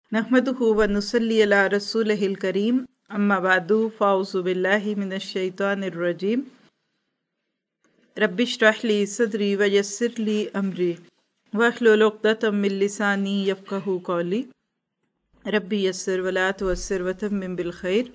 नहमदुहु व नुसल्ली अला रसूलिहिल करीम अम्मा बादु फ़ाऊज़ु बिल्लाहि मिनश शैतानिर रजीम रब्बि इश्रह ली सदरी व यस्सिर ली अमरी वहलुल उक़दतम मिन लिसानी यफ़क़हू क़ौली रब्बि यस्सिर व ला तुअस्सिर व तम्मिम बिल खैर।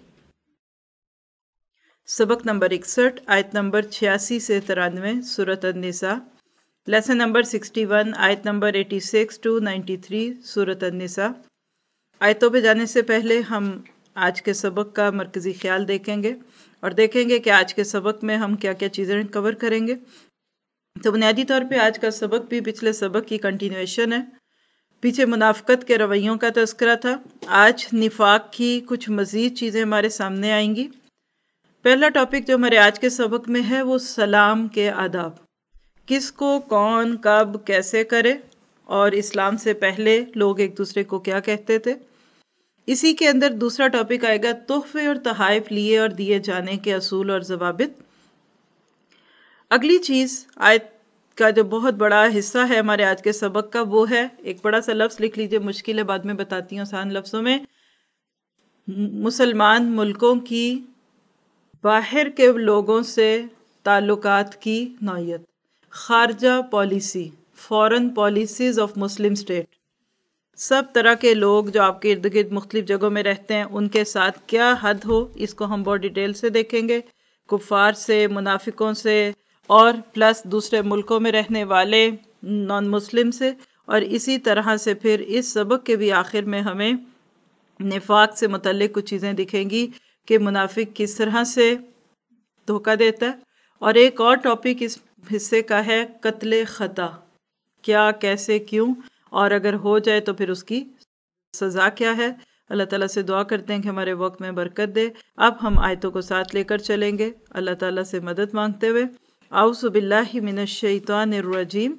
सबक नंबर 61 आयत नंबर 86 से 93 सूरत अन-निसा। लेसन नंबर 61 आयत नंबर 86 टू 93 सूरत अन-निसा। आयतों पे जाने से पहले हम आज के सबक का मरकज़ी ख्याल देखेंगे और देखेंगे कि आज के सबक में हम क्या क्या चीज़ें कवर करेंगे। तो बुनियादी तौर पे आज का सबक भी पिछले सबक की कंटिन्यूएशन है। पीछे मुनाफ़क़त के रवैयों का तज़किरा था, आज निफाक की कुछ मज़ीद चीज़ें हमारे सामने आएंगी। पहला टॉपिक जो हमारे आज के सबक में है वो सलाम के आदाब, किसको कौन कब कैसे करे और इस्लाम से पहले लोग एक दूसरे को क्या कहते थे। इसी के अंदर दूसरा टॉपिक आएगा तोहफे और तहाइफ लिए और दिए जाने के असूल और ज़वाबित। अगली चीज़ आयत का जो बहुत बड़ा हिस्सा है हमारे आज के सबक का वो है, एक बड़ा सा लफ्ज़ लिख लीजिए, मुश्किल है बाद में बताती हूँ आसान लफ्ज़ों में, मुसलमान मुल्कों की बाहर के लोगों से ताल्लुकात की नौयत, खारजा policy, foreign policies of Muslim state. सब तरह के लोग जो आपके इर्द गिर्द मुख्तलिफ जगहों में रहते हैं उनके साथ क्या हद हो, इसको हम बहुत डिटेल से देखेंगे, कुफ़ार से, मुनाफिकों से और प्लस दूसरे मुल्कों में रहने वाले नॉन मुस्लिम से। और इसी तरह से फिर इस सबक के भी आखिर में हमें निफाक से मुतल्लिक कुछ चीज़ें दिखेंगी कि मुनाफिक किस तरह से धोखा देता है। और एक और टॉपिक इस हिस्से का है कत्ले ख़ता, क्या कैसे क्यों और अगर हो जाए तो फिर उसकी सज़ा क्या है। अल्लाह ताला से दुआ करते हैं कि हमारे वक्त में बरकत दे। अब हम आयतों को साथ लेकर चलेंगे अल्लाह ताला से मदद मांगते हुए। औज़ु बिल्लाहि मिनश शैतानिर रजीम।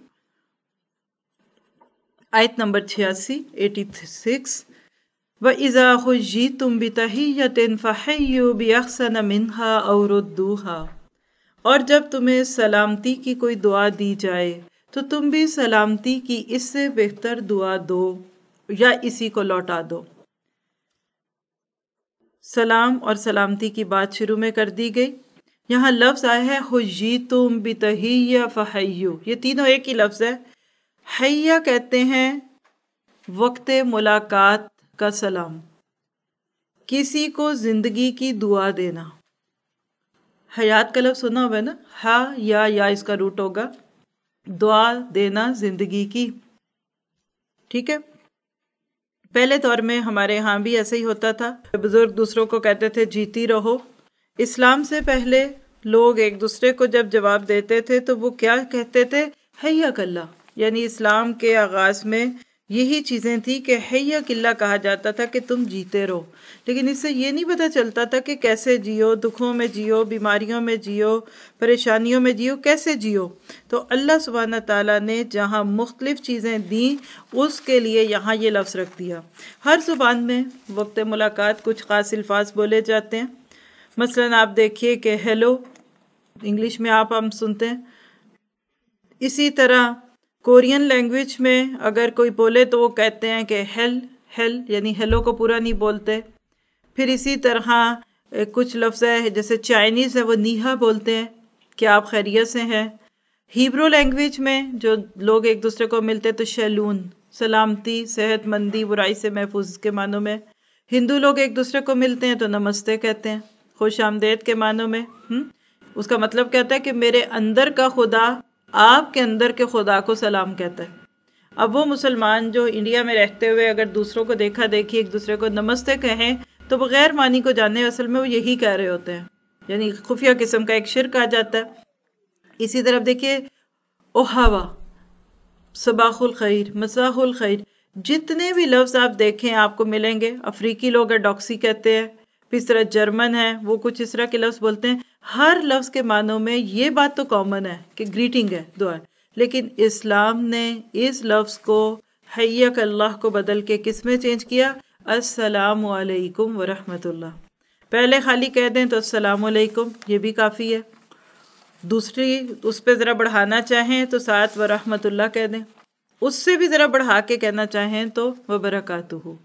आयत नंबर 86 व इज़ा हुय्यितुम बितहिय्यतिन फहय्यु बिअहसन मिन्हा औ रुद्दूहा। और जब तुम्हें सलामती की कोई दुआ दी जाए तो तुम भी सलामती की इससे बेहतर दुआ दो या इसी को लौटा दो। सलाम और सलामती की बात शुरू में कर दी गई। यहाँ लफ्ज़ आया है हुय्यितुम बितहिय्या फहय्यु, ये तीनों एक ही लफ्ज़ है। हैया कहते हैं वक्त मुलाकात का सलाम, किसी को जिंदगी की दुआ देना। हयात का लफ्ज़ सुना हुआ है ना, हा या इसका रूट होगा, दुआ देना जिंदगी की। ठीक है, पहले दौर में हमारे यहाँ भी ऐसे ही होता था, बुजुर्ग दूसरों को कहते थे जीती रहो। इस्लाम से पहले लोग एक दूसरे को जब जवाब देते थे तो वो क्या कहते थे, हैया कल्ला। यानी इस्लाम के आगाज में यही चीज़ें थी कि हैया किल्ला कहा जाता था कि तुम जीते रहो। लेकिन इससे ये नहीं पता चलता था कि कैसे जियो, दुखों में जियो, बीमारियों में जियो, परेशानियों में जियो, कैसे जियो। तो अल्लाह सुब्हाना ताला ने जहाँ मुख्तलिफ चीज़ें दी उसके लिए यहाँ ये लफ्ज़ रख दिया। हर ज़ुबान में वक्त मुलाकात कुछ ख़ास अल्फाज बोले जाते हैं। मसलन आप देखिए कि हेलो इंग्लिश में आप हम सुनते हैं। इसी तरह कोरियन लैंग्वेज में अगर कोई बोले तो वो कहते हैं कि हेल यानी हेलो को पूरा नहीं बोलते। फिर इसी तरह कुछ लफ्ज़ है जैसे चाइनीज़ है वो नीहा बोलते हैं कि आप खैरियत से हैं। हिब्रू लैंग्वेज में जो लोग एक दूसरे को मिलते हैं तो शैलून, सलामती, सेहतमंदी, बुराई से महफूज के मानों में। हिंदू लोग एक दूसरे को मिलते हैं तो नमस्ते कहते हैं, खुश आमदेद के मानों में। उसका मतलब कहता है कि मेरे अंदर का खुदा आपके अंदर के खुदा को सलाम कहता है। अब वो मुसलमान जो इंडिया में रहते हुए अगर दूसरों को देखा देखी एक दूसरे को नमस्ते कहें तो बगैर मानी को जाने असल में वो यही कह रहे होते हैं, यानी खुफिया किस्म का एक शिर्क आ जाता है। इसी तरफ देखिए ओहावा, सबाहुल खैर, मसाहुल खैर, जितने भी लफ्ज़ आप देखें आपको मिलेंगे। अफ्रीकी लोग डॉक्सी कहते हैं, फिर इस तरह जर्मन है वो कुछ इस तरह के लफ्ज़ बोलते हैं। हर लफ्ज़ के मानों में ये बात तो कॉमन है कि ग्रीटिंग है, दुआ है। लेकिन इस्लाम ने इस लफ्ज़ को हय्यक अल्लाह को बदल के किस में चेंज किया, अस्सलामु अलैकुम व रहमतुल्लाह। पहले खाली कह दें तो अस्सलामु अलैकुम, ये भी काफ़ी है। दूसरी उस पर ज़रा बढ़ाना चाहें तो साथ व रहमतुल्लाह कह दें। उससे भी ज़रा बढ़ा के कहना चाहें तो व बरकातुहू।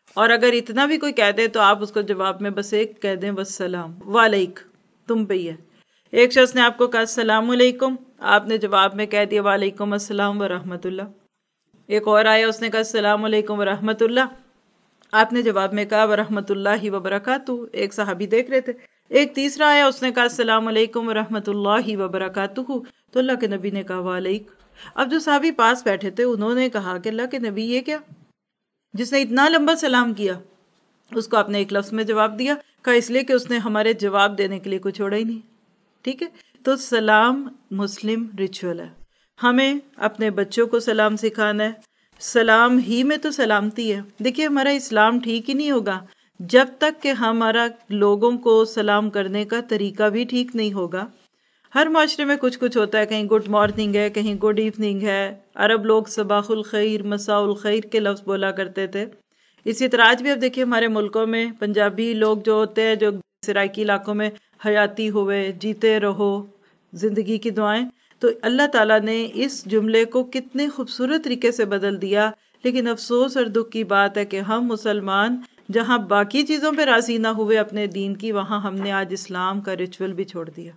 اور اگر اتنا بھی کوئی کہہ دے تو آپ اس کو جواب میں بس ایک کہہ دیں والسلام، وعلیک، تم پہ ہی ہے۔ ایک شخص نے آپ کو کہا السلام علیکم، آپ نے جواب میں کہہ دیا وعلیکم السلام ورحمۃ اللہ۔ ایک اور آیا، اس نے کہا السلام علیکم ورحمۃ اللہ، آپ نے جواب میں کہا ورحمۃ اللہ وبرکاتہ۔ ایک صحابی دیکھ رہے تھے۔ ایک تیسرا آیا، اس نے کہا السلام علیکم ورحمۃ اللہ وبرکاتہ، تو اللہ کے نبی نے کہا وعلیک۔ اب جو صحابی پاس بیٹھے تھے انہوں نے کہا کہ اللہ کے نبی یہ کیا، جس نے اتنا لمبا سلام کیا، اس کو آپ نے ایک لفظ میں جواب دیا؟ کہا اس لیے کہ اس نے ہمارے جواب دینے کے لیے کچھ چھوڑا ہی نہیں۔ ٹھیک ہے، تو سلام مسلم ریچول ہے، ہمیں اپنے بچوں کو سلام سکھانا ہے۔ سلام ہی میں تو سلامتی ہے۔ دیکھیے ہمارا اسلام ٹھیک ہی نہیں ہوگا جب تک کہ ہمارا لوگوں کو سلام کرنے کا طریقہ بھی ٹھیک نہیں ہوگا۔ ہر معاشرے میں کچھ ہوتا ہے، کہیں گڈ مارننگ ہے، کہیں گڈ ایوننگ ہے۔ عرب لوگ صباح الخیر مساء الخیر کے لفظ بولا کرتے تھے۔ اسی طرح آج بھی اب دیکھیے ہمارے ملکوں میں پنجابی لوگ جو ہوتے ہیں، جو سرائکی علاقوں میں، حیاتی ہوئے، جیتے رہو، زندگی کی دعائیں، تو اللہ تعالیٰ نے اس جملے کو کتنے خوبصورت طریقے سے بدل دیا۔ لیکن افسوس اور دکھ کی بات ہے کہ ہم مسلمان جہاں باقی چیزوں پہ راضی نہ ہوئے اپنے دین کی، وہاں ہم نے آج اسلام کا ریچول بھی چھوڑ دیا۔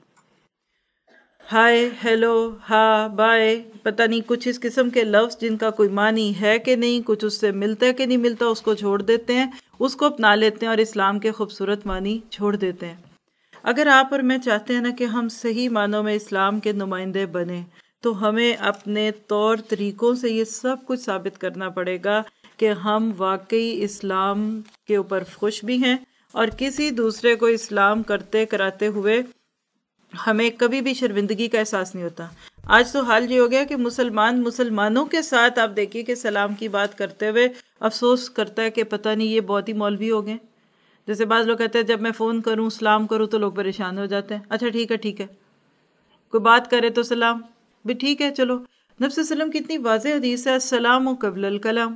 ہائے، ہیلو، ہاں، بائے، پتہ نہیں کچھ اس قسم کے لفظ جن کا کوئی معنی ہے کہ نہیں، کچھ اس سے ملتا ہے کہ نہیں ملتا، اس کو چھوڑ دیتے ہیں، اس کو اپنا لیتے ہیں اور اسلام کے خوبصورت معنی چھوڑ دیتے ہیں۔ اگر آپ اور میں چاہتے ہیں نا کہ ہم صحیح معنوں میں اسلام کے نمائندے بنیں، تو ہمیں اپنے طور طریقوں سے یہ سب کچھ ثابت کرنا پڑے گا کہ ہم واقعی اسلام کے اوپر خوش بھی ہیں، اور کسی دوسرے کو اسلام کرتے کراتے ہوئے ہمیں کبھی بھی شرمندگی کا احساس نہیں ہوتا۔ آج تو حال یہ ہو گیا کہ مسلمانوں کے ساتھ آپ دیکھیے کہ سلام کی بات کرتے ہوئے افسوس کرتا ہے کہ پتہ نہیں یہ بہت ہی مولوی ہو گئے۔ جیسے بعض لوگ کہتے ہیں جب میں فون کروں سلام کروں تو لوگ پریشان ہو جاتے ہیں۔ اچھا ٹھیک ہے، کوئی بات کرے تو سلام بھی ٹھیک ہے، چلو۔ نبی صلی اللہ علیہ وسلم کی اتنی واضح حدیث ہے، السلام قبل الکلام،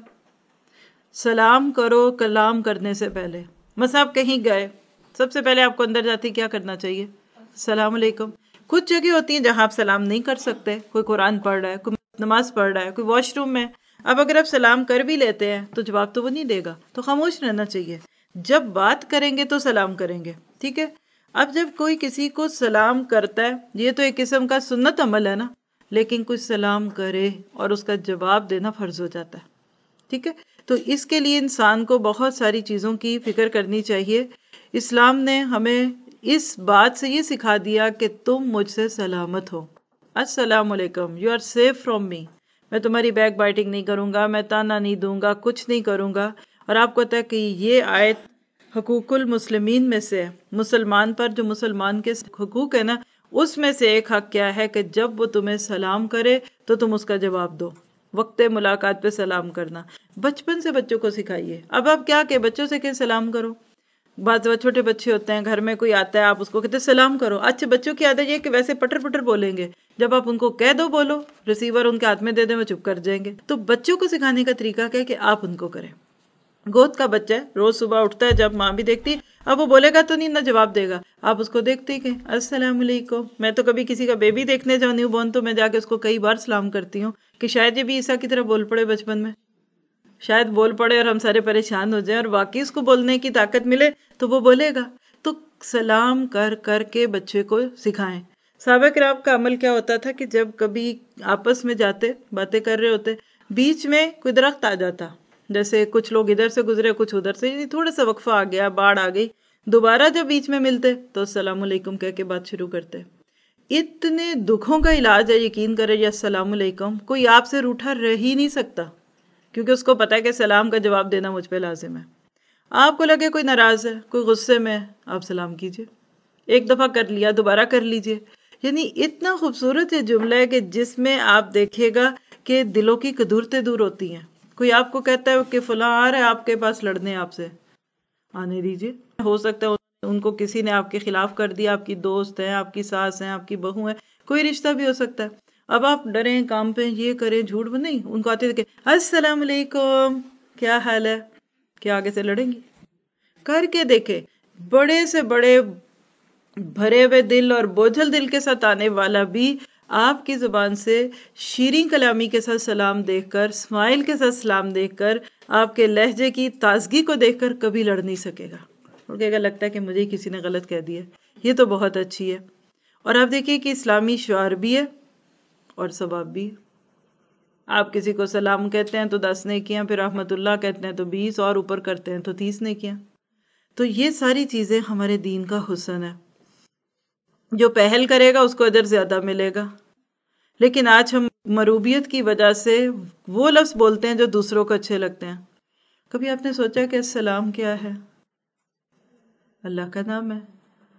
سلام کرو کلام کرنے سے پہلے۔ مثلا آپ کہیں گئے، سب سے پہلے آپ کو اندر جاتی کیا کرنا چاہیے؟ السلام علیکم۔ کچھ جگہ ہوتی ہیں جہاں آپ سلام نہیں کر سکتے، کوئی قرآن پڑھ رہا ہے، کوئی نماز پڑھ رہا ہے، کوئی واش روم میں۔ اب اگر آپ سلام کر بھی لیتے ہیں تو جواب تو وہ نہیں دے گا، تو خاموش رہنا چاہیے۔ جب بات کریں گے تو سلام کریں گے، ٹھیک ہے۔ اب جب کوئی کسی کو سلام کرتا ہے، یہ تو ایک قسم کا سنت عمل ہے نا، لیکن کچھ سلام کرے اور اس کا جواب دینا فرض ہو جاتا ہے، ٹھیک ہے۔ تو اس کے لیے انسان کو بہت ساری چیزوں کی فکر کرنی چاہیے۔ اسلام نے ہمیں اس بات سے یہ سکھا دیا کہ تم مجھ سے سلامت ہو، السلام علیکم، you are safe from me, میں تمہاری بیک بائٹنگ نہیں کروں گا، میں تانا نہیں دوں گا، کچھ نہیں کروں گا۔ اور آپ کو پتہ ہے کہ یہ آیت حقوق المسلمین میں سے ہے، مسلمان پر جو مسلمان کے حقوق ہے نا، اس میں سے ایک حق کیا ہے کہ جب وہ تمہیں سلام کرے تو تم اس کا جواب دو، وقت ملاقات پہ سلام کرنا۔ بچپن سے بچوں کو سکھائیے۔ اب آپ کیا کہ بچوں سے کہ سلام کرو، بعض چھوٹے بچے ہوتے ہیں، گھر میں کوئی آتا ہے، آپ اس کو کہتے ہیں سلام کرو۔ اچھا بچوں کی عادت یہ کہ ویسے پٹر پٹر بولیں گے، جب آپ ان کو کہہ دو بولو، ریسیور ان کے ہاتھ میں دے دیں، وہ چپ کر جائیں گے۔ تو بچوں کو سکھانے کا طریقہ کیا ہے کہ آپ ان کو کریں۔ گود کا بچہ ہے، روز صبح اٹھتا ہے، جب ماں بھی دیکھتی ہے، اب وہ بولے گا تو نہیں، نہ جواب دے گا، آپ اس کو دیکھتے ہی کہ السلام علیکم۔ میں تو کبھی کسی کا بیبی دیکھنے جاؤ نیو بورن تو میں جا کے اس کو کئی بار سلام کرتی ہوں کہ شاید یہ بھی عیسیٰ کی طرح بول پڑے بچپن میں، شاید بول پڑے اور ہم سارے پریشان ہو جائیں اور واقعی اس کو بولنے کی طاقت ملے تو وہ بولے گا۔ تو سلام کر کر کے بچے کو سکھائیں۔ صحابہ کرام کا عمل کیا ہوتا تھا کہ جب کبھی آپس میں جاتے، باتیں کر رہے ہوتے، بیچ میں کوئی درخت آ جاتا، جیسے کچھ لوگ ادھر سے گزرے کچھ ادھر سے، تھوڑا سا وقفہ آ گیا، باڑ آ گئی، دوبارہ جب بیچ میں ملتے تو السلام علیکم کہہ کے بات شروع کرتے۔ اتنے دکھوں کا علاج ہے، یقین کرے، یا السلام علیکم، کوئی آپ سے روٹھا رہ ہی نہیں سکتا، کیونکہ اس کو پتا ہے کہ سلام کا جواب دینا مجھ پہ لازم ہے۔ آپ کو لگے کوئی ناراض ہے، کوئی غصے میں، آپ سلام کیجئے، ایک دفعہ کر لیا، دوبارہ کر لیجئے۔ یعنی اتنا خوبصورت یہ جملہ ہے کہ جس میں آپ دیکھیے گا کہ دلوں کی کدورتیں دور ہوتی ہیں۔ کوئی آپ کو کہتا ہے کہ فلاں آ رہا ہے آپ کے پاس لڑنے، آپ سے آنے دیجئے۔ ہو سکتا ہے ان کو کسی نے آپ کے خلاف کر دیا، آپ کی دوست ہے، آپ کی ساس ہے، آپ کی بہو ہے، کوئی رشتہ بھی ہو سکتا ہے۔ اب آپ ڈریں، کام پہ یہ کریں، جھوٹ نہیں، ان کو آتے تھے کہ السلام علیکم، کیا حال ہے، کیا آگے سے لڑیں گی؟ کر کے دیکھے، بڑے سے بڑے بھرے ہوئے دل اور بوجھل دل کے ساتھ آنے والا بھی آپ کی زبان سے شیریں کلامی کے ساتھ سلام دیکھ کر، اسمائل کے ساتھ سلام دیکھ کر، آپ کے لہجے کی تازگی کو دیکھ کر کبھی لڑ نہیں سکے گا، کیونکہ اگر لگتا ہے کہ مجھے کسی نے غلط کہہ دیا، یہ تو بہت اچھی ہے۔ اور آپ دیکھیے کہ اسلامی شعار بھی ہے اور ثواب بھی ہے۔ آپ کسی کو سلام کہتے ہیں تو 10 نیکیاں، پھر رحمت اللہ کہتے ہیں تو 20، اور اوپر کرتے ہیں تو 30 نیکیاں۔ تو یہ ساری چیزیں ہمارے دین کا حسن ہے۔ جو پہل کرے گا اس کو اجر زیادہ ملے گا۔ لیکن آج ہم مروبیت کی وجہ سے وہ لفظ بولتے ہیں جو دوسروں کو اچھے لگتے ہیں۔ کبھی آپ نے سوچا کہ السلام کیا ہے؟ اللہ کا نام ہے،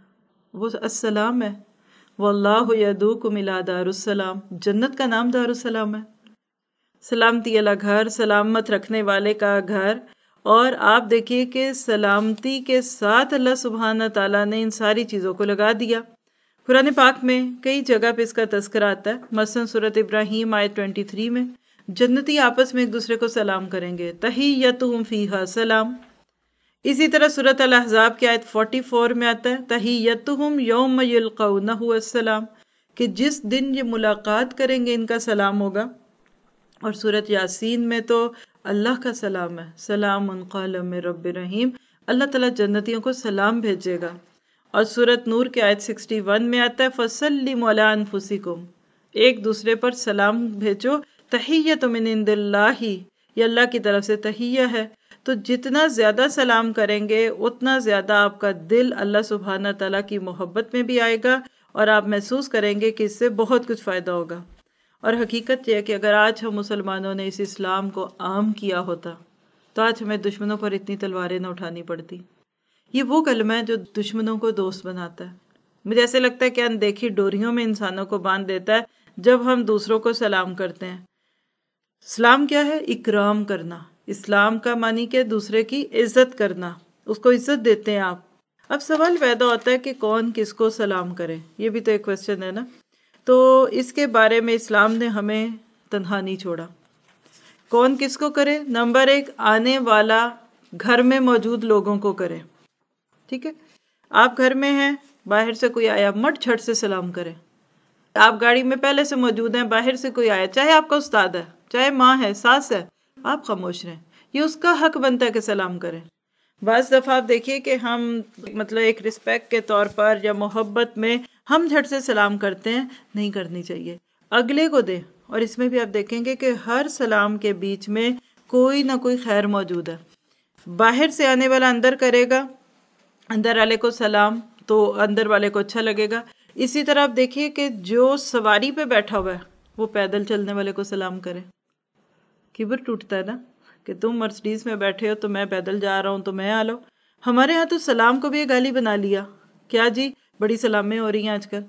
وہ السلام ہے۔ واللہ یدعوکم الی دار السلام، جنت کا نام دار السلام ہے، سلامتی والا گھر، سلامت رکھنے والے کا گھر۔ اور آپ دیکھیے کہ سلامتی کے ساتھ اللہ سبحانہ تعالیٰ نے ان ساری چیزوں کو لگا دیا۔ قرآن پاک میں کئی جگہ پہ اس کا تذکرہ آتا ہے، مثلا سورۃ ابراہیم آیت 23 میں جنتی آپس میں ایک دوسرے کو سلام کریں گے، تحیتہم فیہا سلام۔ اسی طرح سورۃ الاحزاب کی آیت 44 میں آتا ہے، تحیتہم یوم یلقونہ السلام، کہ جس دن یہ ملاقات کریں گے ان کا سلام ہوگا۔ اور سورۃ یاسین میں تو اللہ کا سلام ہے، سلام قولا من رب رحیم، اللہ تعالیٰ جنتیوں کو سلام بھیجے گا۔ اور سورۃ نور کی آیت 61 میں آتا ہے، فَسَلِّمُوا عَلَىٰ أَنفُسِكُمْ، ایک دوسرے پر سلام بھیجو، تحیۃ من عند اللہ، یہ اللہ کی طرف سے تحیہ ہے۔ تو جتنا زیادہ سلام کریں گے اتنا زیادہ آپ کا دل اللہ سبحانہ تعالیٰ کی محبت میں بھی آئے گا، اور آپ محسوس کریں گے کہ اس سے بہت کچھ فائدہ ہوگا۔ اور حقیقت یہ ہے کہ اگر آج ہم مسلمانوں نے اس اسلام کو عام کیا ہوتا تو آج ہمیں دشمنوں پر اتنی تلواریں نہ اٹھانی پڑتی۔ یہ وہ کلمہ ہے جو دشمنوں کو دوست بناتا ہے۔ مجھے ایسے لگتا ہے کہ اندیکھی ڈوریوں میں انسانوں کو باندھ دیتا ہے جب ہم دوسروں کو سلام کرتے ہیں۔ سلام کیا ہے؟ اکرام کرنا۔ اسلام کا معنی کہ دوسرے کی عزت کرنا، اس کو عزت دیتے ہیں آپ۔ اب سوال پیدا ہوتا ہے کہ کون کس کو سلام کرے، یہ بھی تو ایک کوشچن ہے نا۔ تو اس کے بارے میں اسلام نے ہمیں تنہا نہیں چھوڑا۔ کون کس کو کرے؟ نمبر 1، آنے والا گھر میں موجود لوگوں کو کرے، ٹھیک ہے؟ آپ گھر میں ہیں، باہر سے کوئی آیا، مٹ جھٹ سے سلام کرے۔ آپ گاڑی میں پہلے سے موجود ہیں، باہر سے کوئی آیا، چاہے آپ کا استاد ہے، چاہے ماں ہے، ساس ہے، آپ خاموش رہیں، یہ اس کا حق بنتا ہے کہ سلام کریں۔ بعض دفعہ آپ دیکھیے کہ ہم مطلب ایک رسپیکٹ کے طور پر یا محبت میں ہم جھٹ سے سلام کرتے ہیں، نہیں کرنی چاہیے، اگلے کو دیں۔ اور اس میں بھی آپ دیکھیں گے کہ ہر سلام کے بیچ میں کوئی نہ کوئی خیر موجود ہے۔ باہر سے آنے والا اندر کرے گا، اندر والے کو سلام، تو اندر والے کو اچھا لگے گا۔ اسی طرح آپ دیکھیے کہ جو سواری پہ بیٹھا ہوا ہے وہ پیدل چلنے والے کو سلام کرے۔ کبر ٹوٹتا ہے نا کہ تم مرسڈیز میں بیٹھے ہو تو میں پیدل جا رہا ہوں تو میں آ لو۔ ہمارے ہاں تو سلام کو بھی یہ گالی بنا لیا، کیا جی بڑی سلامیں ہو رہی ہیں آج کل،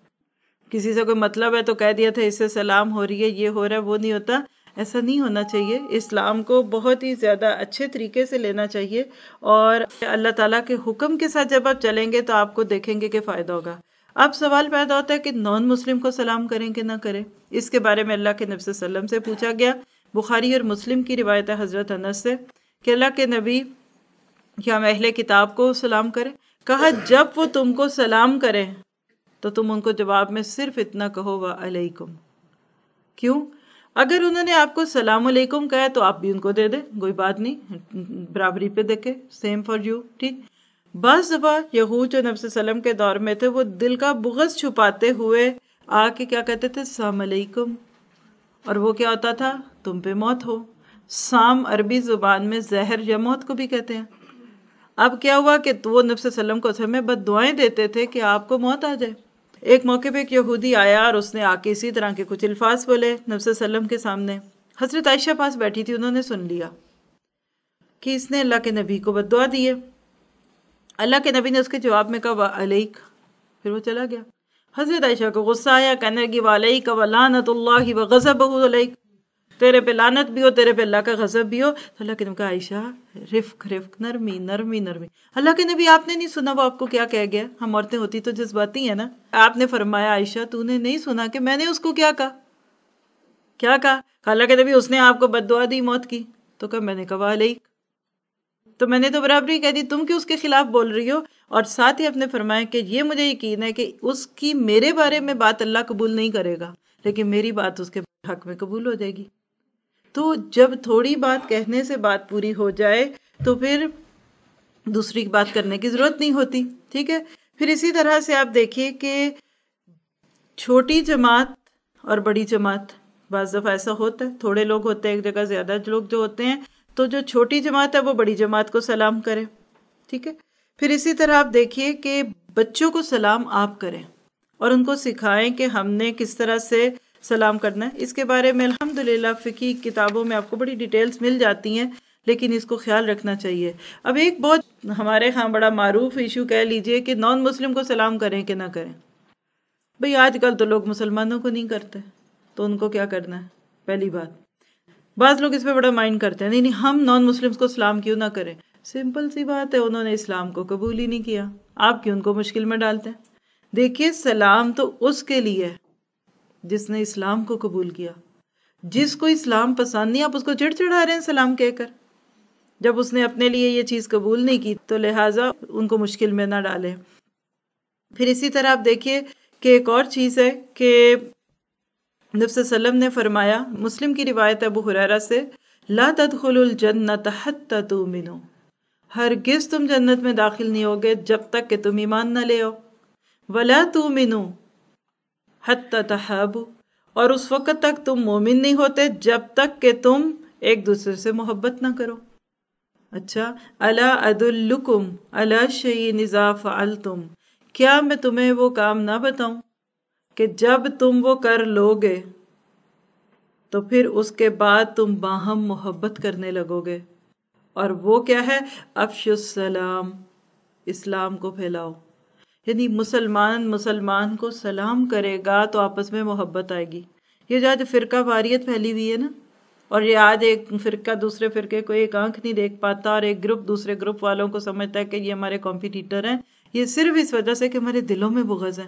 کسی سے کوئی مطلب ہے تو کہہ دیا تھا اس سے سلام ہو رہی ہے، یہ ہو رہا ہے، وہ نہیں ہوتا۔ ایسا نہیں ہونا چاہیے، اسلام کو بہت ہی زیادہ اچھے طریقے سے لینا چاہیے، اور اللہ تعالیٰ کے حکم کے ساتھ جب آپ چلیں گے تو آپ کو دیکھیں گے کہ فائدہ ہوگا۔ اب سوال پیدا ہوتا ہے کہ نان مسلم کو سلام کریں کہ نہ کریں۔ اس کے بارے میں اللہ کے نبی صلی اللہ علیہ وسلم سے پوچھا گیا، بخاری اور مسلم کی روایت ہے حضرت انس سے کہ اللہ کے نبی، کیا ہم اہل کتاب کو سلام کریں؟ کہا جب وہ تم کو سلام کریں تو تم ان کو جواب میں صرف اتنا کہو وعلیکم۔ کیوں؟ اگر انہوں نے آپ کو السلام علیکم کہا تو آپ بھی ان کو دے دیں، کوئی بات نہیں، برابری پہ دیکھے، سیم فار یو، ٹھیک۔ بعض دفعہ یہود جو نبی صلی اللہ علیہ وسلم کے دور میں تھے وہ دل کا بغض چھپاتے ہوئے آ کے کیا کہتے تھے؟ السلام علیکم، اور وہ کیا ہوتا تھا؟ تم پہ موت ہو۔ سام عربی زبان میں زہر یا موت کو بھی کہتے ہیں۔ اب کیا ہوا کہ وہ نبی صلی اللہ علیہ وسلم کو اصل میں بد دعائیں دیتے تھے کہ آپ کو موت آ جائے۔ ایک موقع پہ ایک یہودی آیا اور اس نے آ کے اسی طرح کے کچھ الفاظ بولے نبی صلی اللہ علیہ وسلم کے سامنے۔ حضرت عائشہ پاس بیٹھی تھی، انہوں نے سن لیا کہ اس نے اللہ کے نبی کو بد دعا دی ہے۔ اللہ کے نبی نے اس کے جواب میں کہا وعلیک، پھر وہ چلا گیا۔ حضرت عائشہ کو غصہ آیا، کہنے لگی وعلیک ولعنت اللہ وغضبہ علیک، تیرے پہ لعنت بھی ہو، تیرے پہ اللہ کا غضب بھی ہو۔ تو اللہ کے نبی کہا عائشہ رفق رفق، نرمی نرمی نرمی۔ اللہ کے نبی آپ نے نہیں سنا وہ آپ کو کیا کہہ گیا؟ ہم عورتیں ہوتی تو جذباتی ہیں نا۔ آپ نے فرمایا عائشہ تو نے نہیں سنا کہ میں نے اس کو کیا کہا؟ کیا کہا؟ اللہ کے نبی اس نے آپ کو بد دعا دی موت کی، تو کہا میں نے کہا وعلیک۔ تو میں نے تو برابری کہہ دی، تم کیوں اس کے خلاف بول رہی ہو؟ اور ساتھ ہی آپ نے فرمایا کہ یہ مجھے یقین ہے کہ اس کی میرے بارے میں بات اللہ قبول نہیں کرے گا، لیکن میری بات اس کے حق میں قبول ہو جائے گی۔ تو جب تھوڑی بات کہنے سے بات پوری ہو جائے تو پھر دوسری بات کرنے کی ضرورت نہیں ہوتی، ٹھیک ہے؟ پھر اسی طرح سے آپ دیکھیے کہ چھوٹی جماعت اور بڑی جماعت، بعض دفعہ ایسا ہوتا ہے تھوڑے لوگ ہوتے ہیں ایک جگہ، زیادہ لوگ جو ہوتے ہیں، تو جو چھوٹی جماعت ہے وہ بڑی جماعت کو سلام کرے، ٹھیک ہے؟ پھر اسی طرح آپ دیکھیے کہ بچوں کو سلام آپ کریں اور ان کو سکھائیں کہ ہم نے کس طرح سے سلام کرنا ہے۔ اس کے بارے میں الحمدللہ فقہی کتابوں میں آپ کو بڑی ڈیٹیلز مل جاتی ہیں، لیکن اس کو خیال رکھنا چاہیے۔ اب ایک بہت ہمارے ہاں بڑا معروف ایشو کہہ لیجئے کہ نان مسلم کو سلام کریں کہ نہ کریں۔ بھئی آج کل تو لوگ مسلمانوں کو نہیں کرتے، تو ان کو کیا کرنا ہے؟ پہلی بات، بعض لوگ اس پہ بڑا مائنڈ کرتے ہیں، نہیں نہیں ہم نان مسلمز کو سلام کیوں نہ کریں؟ سمپل سی بات ہے، انہوں نے اسلام کو قبول ہی نہیں کیا، آپ کیوں ان کو مشکل میں ڈالتے ہیں؟ دیکھیے سلام تو اس کے لیے ہے جس نے اسلام کو قبول کیا۔ جس کو اسلام پسند نہیں، آپ اس کو چڑھا رہے ہیں سلام کہہ کر، جب اس نے اپنے لیے یہ چیز قبول نہیں کی تو لہٰذا ان کو مشکل میں نہ ڈالیں۔ پھر اسی طرح آپ دیکھیے کہ ایک اور چیز ہے کہ نبی صلی اللہ علیہ وسلم نے فرمایا، مسلم کی روایت ابو ہریرہ سے، لا تدخلوا الجنت حتی تؤمنوا، ہرگز تم جنت میں داخل نہیں ہوگے جب تک کہ تم ایمان نہ لے آؤ، ولا تؤمنوا حتی تحابوا، اور اس وقت تک تم مومن نہیں ہوتے جب تک کہ تم ایک دوسرے سے محبت نہ کرو۔ اچھا، الا ادلکم علی شیء اذا فعلتم، کیا میں تمہیں وہ کام نہ بتاؤں کہ جب تم وہ کر لوگے تو پھر اس کے بعد تم باہم محبت کرنے لگو گے، اور وہ کیا ہے؟ افشوا السلام، اسلام کو پھیلاؤ۔ یعنی مسلمان کو سلام کرے گا تو آپس میں محبت آئے گی۔ یہ جو آج فرقہ واریت پھیلی ہوئی ہے نا، اور یہ آج ایک فرقہ دوسرے فرقے کو ایک آنکھ نہیں دیکھ پاتا، اور ایک گروپ دوسرے گروپ والوں کو سمجھتا ہے کہ یہ ہمارے کمپیٹیٹر ہیں، یہ صرف اس وجہ سے کہ ہمارے دلوں میں بغض ہے۔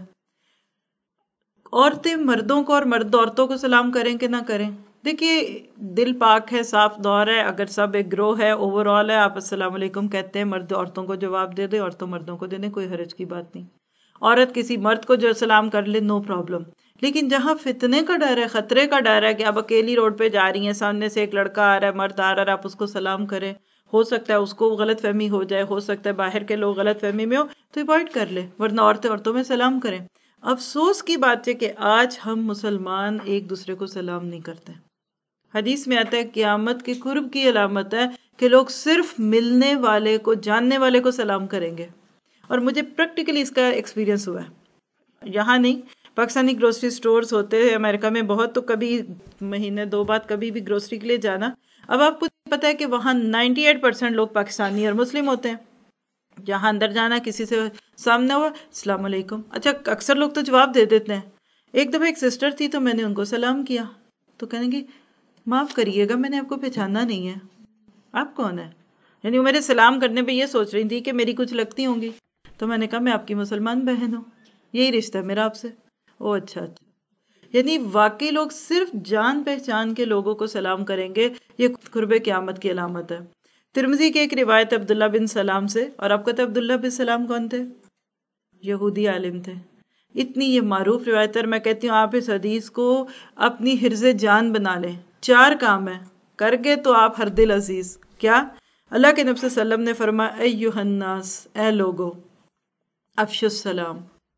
عورتیں مردوں کو اور مرد عورتوں کو سلام کریں کہ نہ کریں؟ دیکھیے دل پاک ہے، صاف دور ہے، اگر سب ایک گروہ ہے، اوور آل ہے، آپ السلام علیکم کہتے ہیں، مرد عورتوں کو جواب دے دیں، عورتوں مردوں کو دے دیں، کوئی حرج کی بات نہیں۔ عورت کسی مرد کو جو سلام کر لے، نو پرابلم۔ لیکن جہاں فتنے کا ڈر ہے، خطرے کا ڈر ہے کہ آپ اکیلی روڈ پہ جا رہی ہیں، سامنے سے ایک لڑکا آ رہا ہے، مرد آ رہا ہے، آپ اس کو سلام کریں، ہو سکتا ہے اس کو غلط فہمی ہو جائے، ہو سکتا ہے باہر کے لوگ غلط فہمی میں ہو، تو اوائڈ کر لے، ورنہ عورتیں عورتوں میں سلام کریں۔ افسوس کی بات ہے کہ آج ہم مسلمان ایک دوسرے کو سلام نہیں کرتے۔ حدیث میں آتا ہے قیامت کے قرب کی علامت ہے کہ لوگ صرف ملنے والے کو، جاننے والے کو سلام کریں گے۔ اور مجھے پریکٹیکلی اس کا ایکسپیرینس ہوا ہے، یہاں نہیں، پاکستانی گروسری سٹورز ہوتے ہیں امریکہ میں بہت، تو کبھی مہینے دو بعد کبھی بھی گروسری کے لیے جانا، اب آپ کو پتا ہے کہ وہاں 98% لوگ پاکستانی اور مسلم ہوتے ہیں۔ جہاں اندر جانا، کسی سے سامنے ہوا، السلام علیکم، اچھا اکثر لوگ تو جواب دے دیتے ہیں۔ ایک دفعہ ایک سسٹر تھی تو میں نے ان کو سلام کیا، تو کہنے گی معاف کریے گا میں نے آپ کو پہچانا نہیں ہے، آپ کون ہیں؟ یعنی وہ میرے سلام کرنے پہ یہ سوچ رہی تھی کہ میری کچھ لگتی ہوں گی، تو میں نے کہا میں آپ کی مسلمان بہن ہوں، یہی رشتہ ہے میرا آپ سے۔ او اچھا اچھا، یعنی واقعی لوگ صرف جان پہچان کے لوگوں کو سلام کریں گے، یہ قرب قیامت کی علامت ہے۔ ترمذی کی ایک روایت عبداللہ بن سلام سے، اور آپ کو عبداللہ بن سلام کون تھے؟ یہودی عالم تھے۔ اتنی یہ معروف روایت ہے، میں کہتی ہوں آپ اس حدیث کو اپنی حرز جان بنا لیں۔ 4 کام ہیں، کر گے تو آپ ہر دل عزیز۔ کیا؟ اللہ کے نبی صلی اللہ علیہ وسلم نے فرمایا ایھا الناس، اے لوگو، افشوا السلام،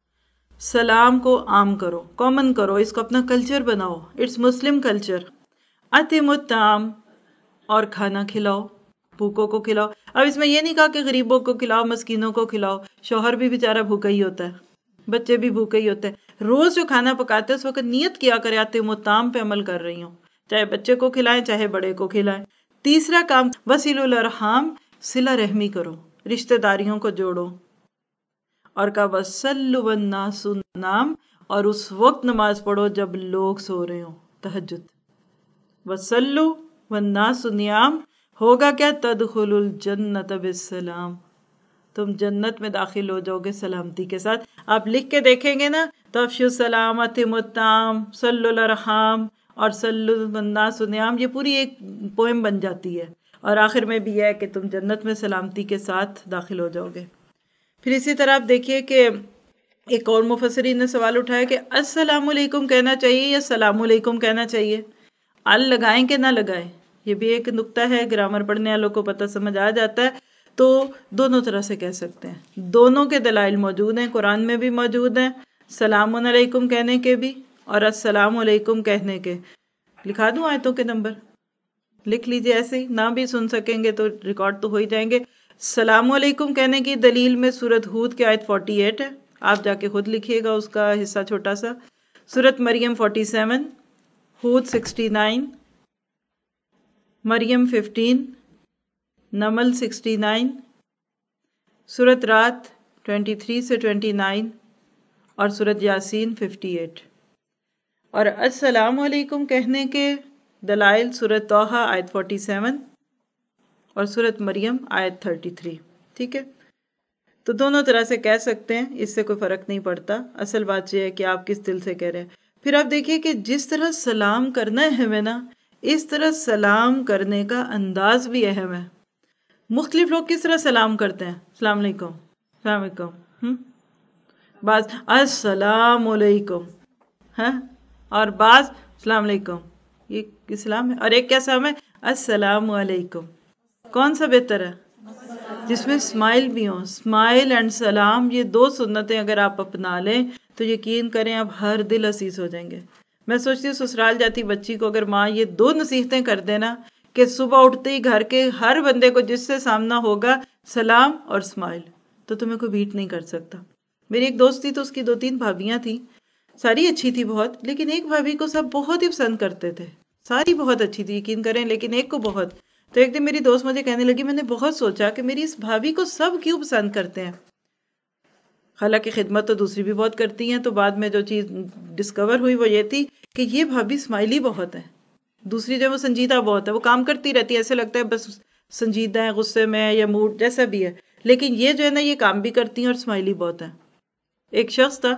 سلام کو عام کرو، کامن کرو، اس کو اپنا کلچر بناؤ، اٹس مسلم کلچر۔ اطعموا الطعام، اور کھانا کھلاؤ، بھوکوں کو کھلاؤ۔ اب اس میں یہ نہیں کہا کہ غریبوں کو کھلاؤ، مسکینوں کو کھلاؤ، شوہر بھی بیچارہ بھوکا ہی ہوتا ہے، بچے بھی بھوکے ہی ہوتے ہیں۔ روز جو کھانا پکاتے ہیں اس وقت نیت کیا کرے اطعموا الطعام پہ عمل کر رہی ہوں، چاہے بچے کو کھلائیں چاہے بڑے کو کھلائیں۔ تیسرا کام وصلوا الارحام، صلہ رحمی کرو، رشتہ داریوں کو جوڑو۔ اور کہا وصلوا والناس نام، اور اس وقت نماز پڑھو جب لوگ سو رہے ہوں، تہجد۔ وصلوا والناس نیام، ہوگا کیا؟ تدخلوا الجنت بالسلام، تم جنت میں داخل ہو جاؤ گے سلامتی کے ساتھ۔ آپ لکھ کے دیکھیں گے نا، تو افشوا السلام، اطعموا الطعام، صلوا الارحام اور صلوا والناس نیام، یہ پوری ایک پوئم بن جاتی ہے۔ اور آخر میں بھی یہ ہے کہ تم جنت میں سلامتی کے ساتھ داخل ہو جاؤ گے۔ پھر اسی طرح آپ دیکھیے کہ ایک اور مفسرین نے سوال اٹھایا کہ السلام علیکم کہنا چاہیے یا السلام علیکم کہنا چاہیے، ال لگائیں کہ نہ لگائیں؟ یہ بھی ایک نقطہ ہے، گرامر پڑھنے والوں کو پتہ سمجھ آ جاتا ہے۔ تو دونوں طرح سے کہہ سکتے ہیں، دونوں کے دلائل موجود ہیں، قرآن میں بھی موجود ہیں، سلام علیکم کہنے کے بھی اور السلام علیکم کہنے کے۔ لکھا دوں آیتوں کے نمبر؟ لکھ لیجئے، ایسے ہی نہ بھی سن سکیں گے تو ریکارڈ تو ہو ہی جائیں گے۔ السلام علیکم کہنے کی دلیل میں سورۃ ہود کی آیت 48 ہے، آپ جا کے خود لکھیے گا اس کا حصہ چھوٹا سا۔ سورۃ مریم 47، ہود 69، مریم 15، نمل 69، سورۃ رات 23 سے 29 اور سورۃ یاسین 58۔ اور السلام علیکم کہنے کے دلائل سورۃ طٰہٰ آیت 47 اور سورۃ مریم آیت 33۔ ٹھیک ہے، تو دونوں طرح سے کہہ سکتے ہیں، اس سے کوئی فرق نہیں پڑتا، اصل بات یہ ہے کہ آپ کس دل سے کہہ رہے ہیں۔ پھر آپ دیکھیے کہ جس طرح سلام کرنا ہے ہمیں نا، اس طرح سلام کرنے کا انداز بھی اہم ہے۔ مختلف لوگ کس طرح سلام کرتے ہیں، السلام علیکم، السلام علیکم، بعض السلام علیکم، اور بعض السلام علیکم، یہ اسلام ہے۔ اور ایک کیا سلام ہے، السلام علیکم۔ کون سا بہتر ہے؟ جس میں اسمائل بھی ہوں، اسمائل اینڈ سلام، یہ دو سنتیں اگر آپ اپنا لیں تو یقین کریں اب ہر دل عزیز ہو جائیں گے۔ میں سوچتی ہوں سسرال جاتی بچی کو اگر ماں یہ دو نصیحتیں کر دینا کہ صبح اٹھتے ہی گھر کے ہر بندے کو جس سے سامنا ہوگا سلام اور اسمائل، تو تمہیں کوئی بیٹ نہیں کر سکتا۔ میری ایک دوست تھی تو اس کی 2-3 بھابیاں تھیں، ساری اچھی تھی بہت، لیکن ایک بھابھی کو سب بہت ہی پسند کرتے تھے، ساری بہت اچھی تھی یقین کریں، لیکن ایک کو بہت۔ تو ایک دن میری دوست مجھے کہنے لگی، میں نے بہت سوچا کہ میری اس بھابھی کو سب کیوں پسند کرتے ہیں، حالانکہ خدمت تو دوسری بھی بہت کرتی ہیں۔ تو بعد میں جو چیز ڈسکور ہوئی وہ یہ تھی کہ یہ بھابھی اسمائلی بہت ہے، دوسری جو وہ سنجیدہ بہت ہے، وہ کام کرتی رہتی ہے، ایسے لگتا ہے بس سنجیدہ ہے، غصے میں ہے یا موڈ جیسا بھی ہے، لیکن یہ جو ہے نا یہ کام بھی کرتی ہیں اور اسمائلی بہت ہے۔ ایک شخص تھا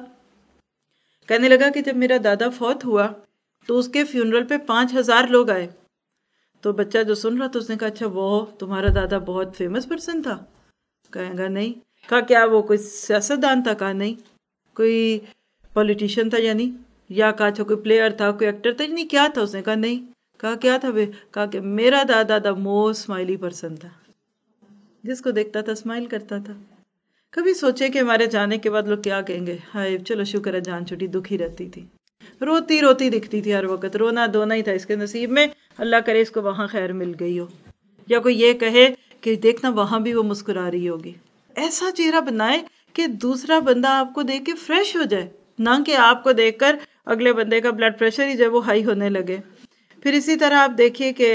کہنے لگا کہ جب میرا دادا فوت ہوا تو اس کے فیونرل پہ 5000 لوگ آئے، تو بچہ جو سن رہا تھا اس نے کہا اچھا وہ تمہارا دادا بہت فیمس پرسن تھا؟ کہے گا نہیں۔ کہا کیا وہ کوئی سیاستدان تھا؟ کہا نہیں۔ کوئی پولیٹیشین تھا؟ یعنی یا کہا اچھا کوئی پلیئر تھا، کوئی ایکٹر تھا؟ یعنی کیا تھا؟ اس نے کہا نہیں۔ کہا کیا تھا بے؟ کہا کہ میرا دادا دا موسٹ اسمائلی پرسن تھا، جس کو دیکھتا تھا اسمائل کرتا تھا۔ کبھی سوچے کہ ہمارے جانے کے بعد لوگ کیا کہیں گے، ہائے چلو شکر ہے جان چھٹی، دکھی رہتی تھی، روتی روتی دکھتی تھی ہر وقت، رونا دھونا ہی تھا اس کے نصیب میں، اللہ کرے اس کو وہاں خیر مل گئی ہو، یا کوئی یہ کہے کہ دیکھنا وہاں بھی وہ مسکرا رہی ہوگی۔ ایسا چہرہ بنائے کہ دوسرا بندہ آپ کو دیکھ کے فریش ہو جائے، نہ کہ آپ کو دیکھ کر اگلے بندے کا بلڈ پریشر ہی جب وہ ہائی ہونے لگے۔ پھر اسی طرح آپ دیکھیے کہ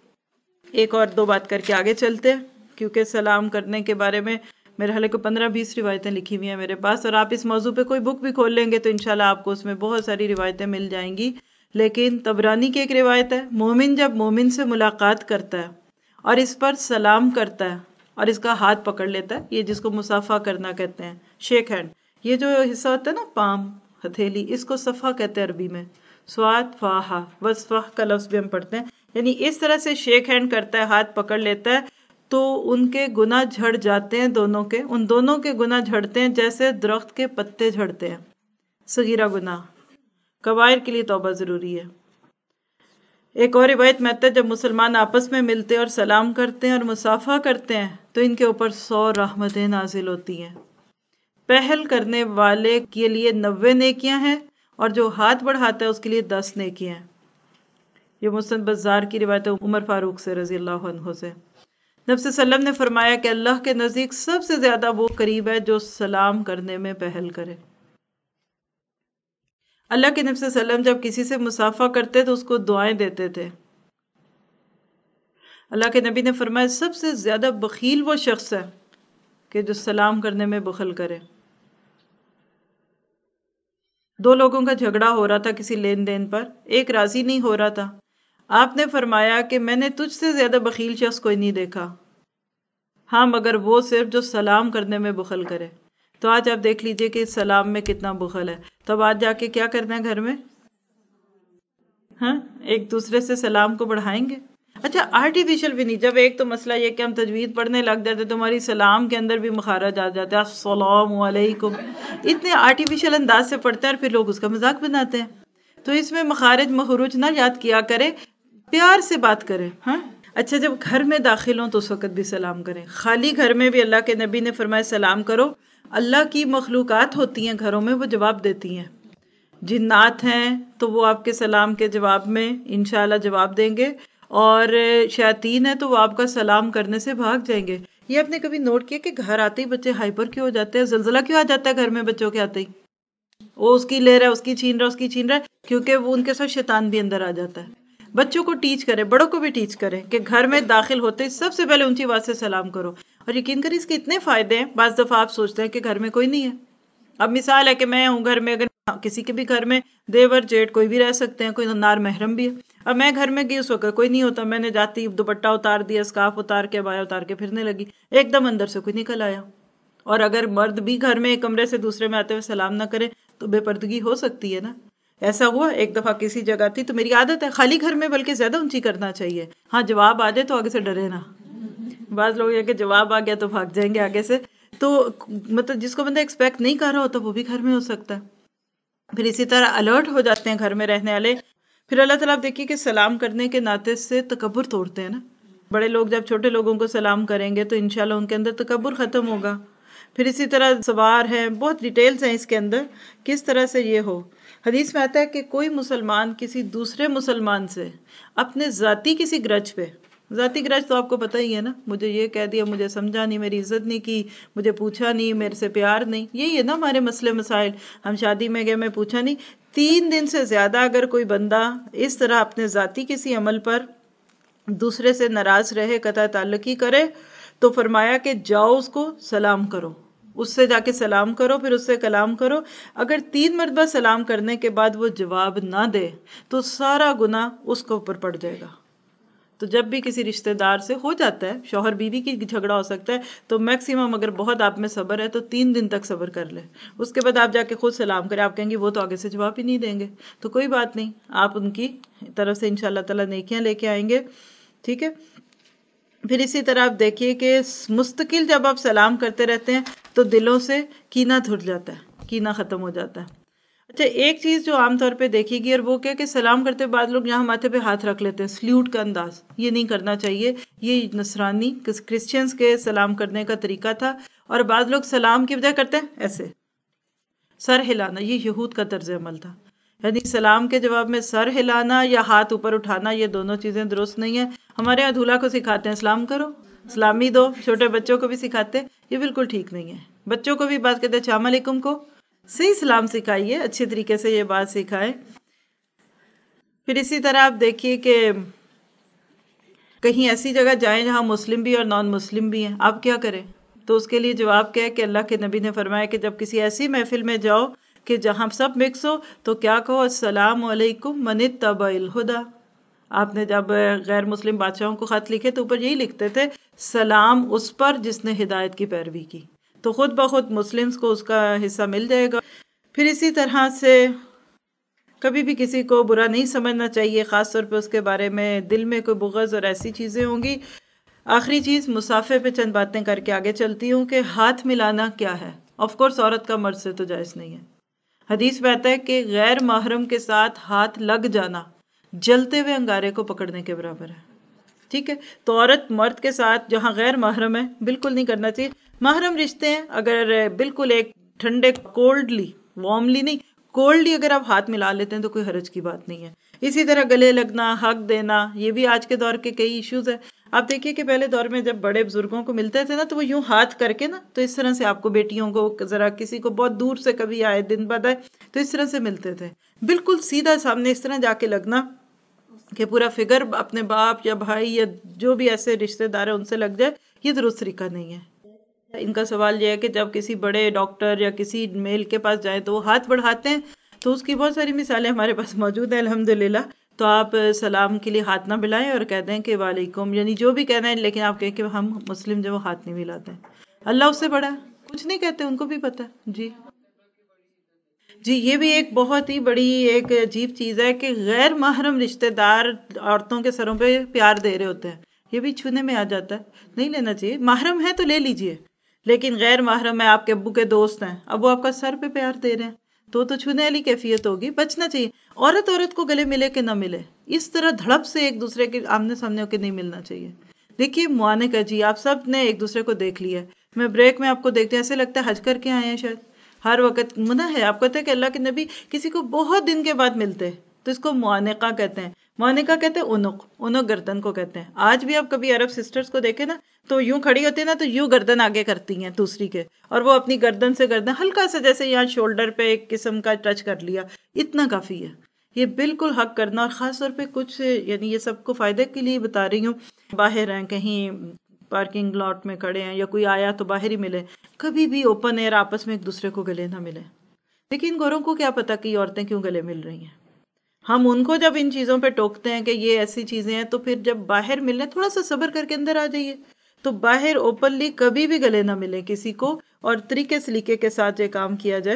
ایک اور 2 بات کر کے آگے چلتے ہیں، کیونکہ سلام کرنے کے بارے میں میرے حالے کو 15-20 روایتیں لکھی ہوئی ہیں میرے پاس، اور آپ اس موضوع پہ کوئی بک بھی کھول لیں گے تو انشاءاللہ آپ کو اس میں بہت ساری روایتیں مل جائیں گی۔ لیکن طبرانی کی ایک روایت ہے، مومن جب مومن سے ملاقات کرتا ہے اور اس پر سلام کرتا ہے اور اس کا ہاتھ پکڑ لیتا ہے، یہ جس کو مصافحہ کرنا کہتے ہیں، شیک ہینڈ، یہ جو حصہ ہوتا ہے نا پام ہتھیلی، اس کو صفحہ کہتے ہیں عربی میں، سواد فاہا، وصفہ کا لفظ بھی ہم پڑھتے ہیں، یعنی اس طرح سے شیک ہینڈ کرتا ہے، ہاتھ پکڑ لیتا ہے، تو ان کے گناہ جھڑ جاتے ہیں، ان دونوں کے گناہ جھڑتے ہیں جیسے درخت کے پتے جھڑتے ہیں۔ صغیرہ گناہ، کبائر کے لیے توبہ ضروری ہے۔ ایک اور روایت میں آتا ہے جب مسلمان آپس میں ملتے اور سلام کرتے ہیں اور مصافحہ کرتے ہیں تو ان کے اوپر 100 رحمتیں نازل ہوتی ہیں۔ پہل کرنے والے کے لیے 90 نیکیاں ہیں اور جو ہاتھ بڑھاتا ہے اس کے لیے 10 نیکیاں ہیں۔ یہ مسند بزار کی روایت ہے عمر فاروق سے رضی اللہ عنہ سے۔ نبی صلی اللہ علیہ وسلم نے فرمایا کہ اللہ کے نزدیک سب سے زیادہ وہ قریب ہے جو سلام کرنے میں پہل کرے۔ اللہ کے نبی صلی اللہ علیہ وسلم جب کسی سے مصافحہ کرتے تو اس کو دعائیں دیتے تھے۔ اللہ کے نبی نے فرمایا سب سے زیادہ بخیل وہ شخص ہے کہ جو سلام کرنے میں بخل کرے۔ 2 لوگوں کا جھگڑا ہو رہا تھا کسی لین دین پر، ایک راضی نہیں ہو رہا تھا، آپ نے فرمایا کہ میں نے تجھ سے زیادہ بخیل شخص کوئی نہیں دیکھا، ہاں مگر وہ صرف جو سلام کرنے میں بخل کرے۔ تو آج آپ دیکھ لیجئے کہ سلام میں کتنا بخل ہے، تب آج جا کے کیا کرنا ہے گھر میں، ایک دوسرے سے سلام کو بڑھائیں گے۔ اچھا آرٹیفیشل بھی نہیں. جب ایک تو مسئلہ یہ کہ ہم تجوید پڑھنے لگ جاتے تو ہماری سلام کے اندر بھی مخارج آ جاتا ہے، السلام علیکم، اتنے آرٹیفیشل انداز سے پڑھتے ہیں اور پھر لوگ اس کا مذاق بناتے ہیں. تو اس میں مخارج مخروج نہ یاد کیا کرے، پیار سے بات کرے. ہاں اچھا جب گھر میں داخل ہوں تو اس وقت بھی سلام کریں. خالی گھر میں بھی اللہ کے نبی نے فرمایا سلام کرو. اللہ کی مخلوقات ہوتی ہیں گھروں میں، وہ جواب دیتی ہیں. جنات ہیں تو وہ آپ کے سلام کے جواب میں انشاءاللہ جواب دیں گے، اور شیاطین ہیں تو وہ آپ کا سلام کرنے سے بھاگ جائیں گے. یہ آپ نے کبھی نوٹ کیا کہ گھر آتے ہی بچے ہائپر کیوں ہو جاتے ہیں؟ زلزلہ کیوں آ جاتا ہے گھر میں بچوں کے آتے ہی؟ وہ اس کی لے رہا ہے، اس کی چھین رہا ہے، اس کی چھین رہا ہے، کیونکہ وہ ان کے ساتھ شیطان بھی اندر آ جاتا ہے. بچوں کو ٹیچ کرے، بڑوں کو بھی ٹیچ کرے کہ گھر میں داخل ہوتے ہی سب سے پہلے اونچی آواز سے سلام کرو. اور یقین کریں اس کے اتنے فائدے ہیں. بعض دفعہ آپ سوچتے ہیں کہ گھر میں کوئی نہیں ہے. اب مثال ہے کہ میں ہوں گھر میں، اگر کسی کے بھی گھر میں دیور جیٹ کوئی بھی رہ سکتے ہیں، کوئی نار محرم بھی ہے. اب میں گھر میں گئی، اس وقت کوئی نہیں ہوتا، میں نے جاتی دوپٹہ اتار دیا، اسکارف اتار کے، بایا اتار کے پھرنے لگی، ایک دم اندر سے کوئی نکل آیا. اور اگر مرد بھی گھر میں ایک کمرے سے دوسرے میں آتے ہوئے سلام نہ کرے تو بے پردگی ہو سکتی ہے نا. ایسا ہوا ایک دفعہ کسی جگہ تھی، تو میری عادت ہے خالی گھر میں بلکہ زیادہ اونچی کرنا چاہیے. ہاں جواب آ جائے تو آگے سے ڈرے نا. بعض لوگ یہ کہ جواب آ گیا تو بھاگ جائیں گے آگے سے. تو مطلب جس کو بندہ ایکسپیکٹ نہیں کر رہا ہوتا وہ بھی گھر میں ہو سکتا ہے. پھر اسی طرح الرٹ ہو جاتے ہیں گھر میں رہنے والے. پھر اللہ تعالیٰ آپ دیکھیے کہ سلام کرنے کے ناطے سے تکبر توڑتے ہیں نا. بڑے لوگ جب چھوٹے لوگوں کو سلام کریں گے تو انشاءاللہ ان کے اندر تکبر ختم ہوگا. پھر اسی طرح سوار ہیں، بہت ڈیٹیلز ہیں اس کے اندر کس طرح سے یہ ہو. حدیث میں آتا ہے کہ کوئی مسلمان کسی دوسرے مسلمان سے اپنے ذاتی کسی گرج پہ، ذاتی گرج تو آپ کو پتہ ہی ہے نا، مجھے یہ کہہ دیا، مجھے سمجھا نہیں، میری عزت نہیں کی، مجھے پوچھا نہیں، میرے سے پیار نہیں، یہی ہے نا ہمارے مسئلے مسائل. ہم شادی میں گئے، میں پوچھا نہیں. 3 دن سے زیادہ اگر کوئی بندہ اس طرح اپنے ذاتی کسی عمل پر دوسرے سے ناراض رہے، قطع تعلقی کرے، تو فرمایا کہ جاؤ اس کو سلام کرو، اس سے جا کے سلام کرو، پھر اس سے کلام کرو. اگر 3 مرتبہ سلام کرنے کے بعد وہ جواب نہ دے تو سارا گناہ اس کے اوپر پڑ جائے گا. تو جب بھی کسی رشتہ دار سے ہو جاتا ہے، شوہر بیوی کی جھگڑا ہو سکتا ہے، تو میکسیمم اگر بہت آپ میں صبر ہے تو 3 دن تک صبر کر لیں. اس کے بعد آپ جا کے خود سلام کریں. آپ کہیں گے وہ تو آگے سے جواب ہی نہیں دیں گے، تو کوئی بات نہیں، آپ ان کی طرف سے انشاءاللہ تعالیٰ نیکیاں لے کے آئیں گے. ٹھیک ہے. پھر اسی طرح آپ دیکھیے کہ مستقل جب آپ سلام کرتے رہتے ہیں تو دلوں سے کینہ دھل جاتا ہے، کینہ ختم ہو جاتا ہے. اچھا ایک چیز جو عام طور پہ دیکھی گی، اور وہ کیا کہ سلام کرتے بعد لوگ یہاں ماتھے پہ ہاتھ رکھ لیتے ہیں، سلیوٹ کا انداز، یہ نہیں کرنا چاہیے. یہ نصرانی کرسچنز کے سلام کرنے کا طریقہ تھا. اور بعض لوگ سلام کی بجائے کرتے ہیں ایسے سر ہلانا، یہ یہود کا طرز عمل تھا. یعنی سلام کے جواب میں سر ہلانا یا ہاتھ اوپر اٹھانا، یہ دونوں چیزیں درست نہیں ہیں. ہمارے یہاں دھولہا کو سکھاتے ہیں سلام کرو، سلامی دو، چھوٹے بچوں کو بھی سکھاتے ہیں، یہ بالکل ٹھیک نہیں ہے. بچوں کو بھی بات کہتے ہیں السلام علیکم کو صحیح سلام سکھائیے، اچھے طریقے سے یہ بات سکھائیں. پھر اسی طرح آپ دیکھیے کہ کہیں ایسی جگہ جائیں جہاں مسلم بھی اور نان مسلم بھی ہیں، آپ کیا کریں؟ تو اس کے لیے جواب کیا ہے کہ اللہ کے نبی نے فرمایا کہ جب کسی ایسی محفل میں جاؤ کہ جہاں سب مکس ہو تو کیا کہو، السلام علیکم من اتبع الہدی. آپ نے جب غیر مسلم بادشاہوں کو خط لکھے تو اوپر یہی لکھتے تھے سلام اس پر جس نے ہدایت کی پیروی کی، تو خود بخود مسلمز کو اس کا حصہ مل جائے گا. پھر اسی طرح سے کبھی بھی کسی کو برا نہیں سمجھنا چاہیے، خاص طور پہ اس کے بارے میں دل میں کوئی بغض اور ایسی چیزیں ہوں گی. آخری چیز مصافحے پہ چند باتیں کر کے آگے چلتی ہوں کہ ہاتھ ملانا کیا ہے. آف کورس عورت کا مرد سے تو جائز نہیں ہے. حدیث میں آتا ہے کہ غیر محرم کے ساتھ ہاتھ لگ جانا جلتے ہوئے انگارے کو پکڑنے کے برابر ہے. ٹھیک ہے. تو عورت مرد کے ساتھ جہاں غیر محرم ہے بالکل نہیں کرنا چاہیے. محرم رشتے ہیں اگر بالکل ایک ٹھنڈے کولڈلی، وارملی نہیں، کولڈلی اگر آپ ہاتھ ملا لیتے ہیں تو کوئی حرج کی بات نہیں ہے. اسی طرح گلے لگنا، حق دینا، یہ بھی آج کے دور کے کئی ایشوز ہیں. آپ دیکھیے کہ پہلے دور میں جب بڑے بزرگوں کو ملتے تھے نا تو وہ یوں ہاتھ کر کے نا، تو اس طرح سے آپ کو بیٹیوں کو ذرا کسی کو بہت دور سے کبھی آئے دن بعد آئے تو اس طرح سے ملتے تھے. بالکل سیدھا سامنے اس طرح جا کے لگنا کہ پورا فگر اپنے باپ یا بھائی یا جو بھی ایسے رشتہ دار ہیں ان سے لگ جائے، یہ درست طریقہ نہیں ہے. ان کا سوال یہ ہے کہ جب کسی بڑے ڈاکٹر یا کسی میل کے پاس جائیں تو وہ ہاتھ بڑھاتے ہیں، تو اس کی بہت ساری مثالیں ہمارے پاس موجود ہیں الحمدللہ. تو آپ سلام کے لیے ہاتھ نہ ملائیں اور کہہ دیں کہ وعلیکم، یعنی جو بھی کہنا ہے، لیکن آپ کہیں کہ ہم مسلم جو وہ ہاتھ نہیں ملاتے ہیں. اللہ اس سے بڑا ہے، کچھ نہیں کہتے، ان کو بھی پتہ ہے. جی جی یہ بھی ایک بہت ہی بڑی ایک عجیب چیز ہے کہ غیر محرم رشتہ دار عورتوں کے سروں پہ پیار دے رہے ہوتے ہیں، یہ بھی چھونے میں آ جاتا ہے، نہیں لینا چاہیے۔ محرم ہے تو لے لیجئے، لیکن غیر محرم ہے، آپ کے ابو کے دوست ہیں، اب وہ آپ کا سر پہ پیار دے رہے ہیں تو چھونے والی کیفیت ہوگی، بچنا چاہیے۔ عورت کو گلے ملے کہ نہ ملے، اس طرح دھڑپ سے ایک دوسرے کے آمنے سامنے ہو کے نہیں ملنا چاہیے۔ دیکھیے معانقہ جی، آپ سب نے ایک دوسرے کو دیکھ لیا ہے، میں بریک میں آپ کو دیکھتے ہیں ایسے لگتا ہے حج کر کے آئے ہیں شاید، ہر وقت منع ہے۔ آپ کہتے ہیں کہ اللہ کے نبی کسی کو بہت دن کے بعد ملتے تو اس کو معانقہ کہتے ہیں۔ معانقہ کہتے ہیں اونق گردن کو کہتے ہیں۔ آج بھی آپ کبھی عرب سسٹرز کو دیکھیں نا تو یوں کھڑی ہوتی ہیں نا تو یوں گردن آگے کرتی ہیں دوسری کے، اور وہ اپنی گردن سے گردن ہلکا سا جیسے یہاں شولڈر پہ ایک قسم کا ٹچ کر لیا، اتنا کافی ہے۔ یہ بالکل حق کرنا، اور خاص طور پہ کچھ یعنی یہ سب کو فائدے کے لیے بتا رہی ہوں، باہر ہیں کہیں پارکنگ لاٹ میں کھڑے ہیں یا کوئی آیا تو باہر ہی ملے، کبھی بھی اوپن ایئر آپس میں ایک دوسرے کو گلے نہ ملے۔ لیکن گوروں کو کیا پتا کہ یہ عورتیں کیوں گلے مل رہی ہیں، ہم ان کو جب ان چیزوں پہ ٹوکتے ہیں کہ یہ ایسی چیزیں ہیں، تو پھر جب باہر ملنے تھوڑا سا صبر کر کے اندر آ جائیے، تو باہر اوپنلی کبھی بھی گلے نہ ملے کسی کو، اور طریقے سلیقے کے ساتھ یہ کام کیا جائے۔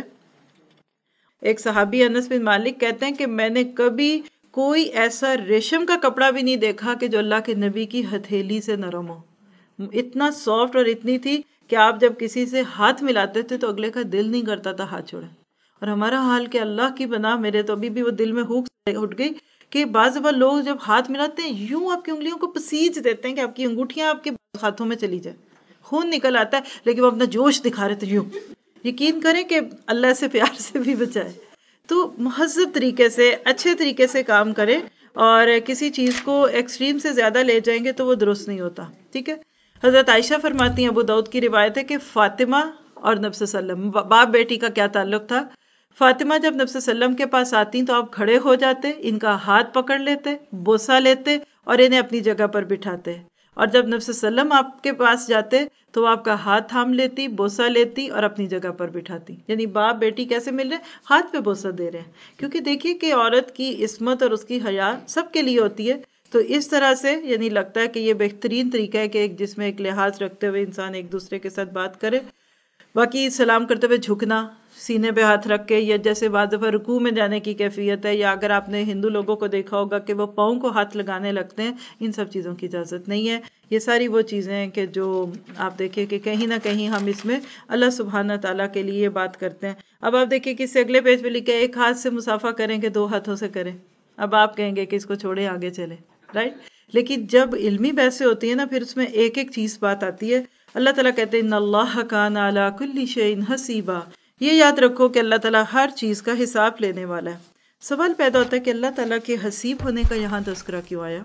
ایک صحابی انس بن مالک کہتے ہیں کہ میں نے کبھی کوئی ایسا ریشم کا کپڑا بھی نہیں دیکھا کہ جو اللہ کے نبی کی ہتھیلی سے نرم ہو، اتنا سافٹ، اور اتنی تھی کہ آپ جب کسی سے ہاتھ ملاتے تھے تو اگلے کا دل نہیں کرتا تھا ہاتھ چھوڑے۔ اور ہمارا حال کہ اللہ کی بنا، میرے تو ابھی بھی وہ دل میں ہوک اٹھ گئی کہ بعض دفعہ لوگ جب ہاتھ ملاتے ہیں یوں آپ کی انگلیوں کو پسیج دیتے ہیں کہ آپ کی انگوٹھیاں آپ کے ہاتھوں میں چلی جائے، خون نکل آتا ہے، لیکن وہ اپنا جوش دکھا رہے تھے یوں۔ یقین کریں کہ اللہ سے پیار سے بھی بچائے۔ تو مہذب طریقے سے، اچھے طریقے سے کام کریں، اور کسی چیز کو ایکسٹریم سے زیادہ لے جائیں گے تو وہ درست نہیں ہوتا، ٹھیک ہے۔ حضرت عائشہ فرماتی ہیں، ابو داؤد کی روایت ہے کہ فاطمہ اور نبی صلی اللہ علیہ وسلم، باپ بیٹی کا کیا تعلق تھا۔ فاطمہ جب نبی صلی اللہ علیہ وسلم کے پاس آتی تو آپ کھڑے ہو جاتے، ان کا ہاتھ پکڑ لیتے، بوسہ لیتے اور انہیں اپنی جگہ پر بٹھاتے، اور جب نبی صلی اللہ علیہ وسلم آپ کے پاس جاتے تو وہ آپ کا ہاتھ تھام لیتی، بوسہ لیتی اور اپنی جگہ پر بٹھاتی۔ یعنی باپ بیٹی کیسے مل رہے ہیں؟ ہاتھ پہ بوسہ دے رہے ہیں، کیونکہ دیکھیے کہ عورت کی عصمت اور اس کی حیا سب کے لیے ہوتی ہے۔ تو اس طرح سے یعنی لگتا ہے کہ یہ بہترین طریقہ ہے کہ جس میں ایک لحاظ رکھتے ہوئے انسان ایک دوسرے کے ساتھ بات کرے۔ باقی سلام کرتے ہوئے جھکنا، سینے پہ ہاتھ رکھ کے، یا جیسے بعض دفعہ رکوع میں جانے کی کیفیت ہے، یا اگر آپ نے ہندو لوگوں کو دیکھا ہوگا کہ وہ پاؤں کو ہاتھ لگانے لگتے ہیں، ان سب چیزوں کی اجازت نہیں ہے۔ یہ ساری وہ چیزیں ہیں کہ جو آپ دیکھیں کہ کہیں نہ کہیں ہم اس میں اللہ سبحانہ تعالیٰ کے لیے بات کرتے ہیں۔ اب آپ دیکھیں کہ اس سے اگلے پیج پہ لکھا ہے ایک ہاتھ سے مصافحہ کریں کہ دو ہاتھوں سے کریں۔ اب آپ کہیں گے کہ اس کو چھوڑیں آگے چلیں، رائٹ؟ لیکن جب علمی بحثیں ہوتی ہیں نا، پھر اس میں ایک ایک چیز بات آتی ہے۔ اللہ تعالیٰ کہتے ہیں ان اللہ کان علی کل شیء حسیبا، یہ یاد رکھو کہ اللہ تعالیٰ ہر چیز کا حساب لینے والا ہے۔ سوال پیدا ہوتا ہے کہ اللہ تعالیٰ کے حسیب ہونے کا یہاں تذکرہ کیوں آیا؟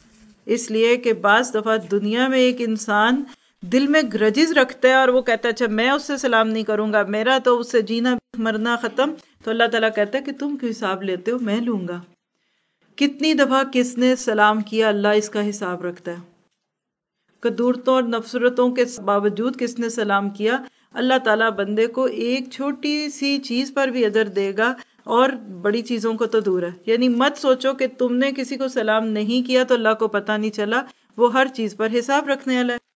اس لیے کہ بعض دفعہ دنیا میں ایک انسان دل میں گرجز رکھتا ہے اور وہ کہتا ہے اچھا میں اس سے سلام نہیں کروں گا، میرا تو اس سے جینا مرنا ختم، تو اللہ تعالیٰ کہتا ہے کہ تم کیوں حساب لیتے ہو، میں لوں گا۔ کتنی دفعہ کس نے سلام کیا، اللہ اس کا حساب رکھتا ہے۔ قدورتوں اور نفرتوں کے باوجود کس نے سلام کیا، اللہ تعالیٰ بندے کو ایک چھوٹی سی چیز پر بھی اجر دے گا، اور بڑی چیزوں کو تو دور ہے۔ یعنی مت سوچو کہ تم نے کسی کو سلام نہیں کیا تو اللہ کو پتہ نہیں چلا، وہ ہر چیز پر حساب رکھنے والا ہے۔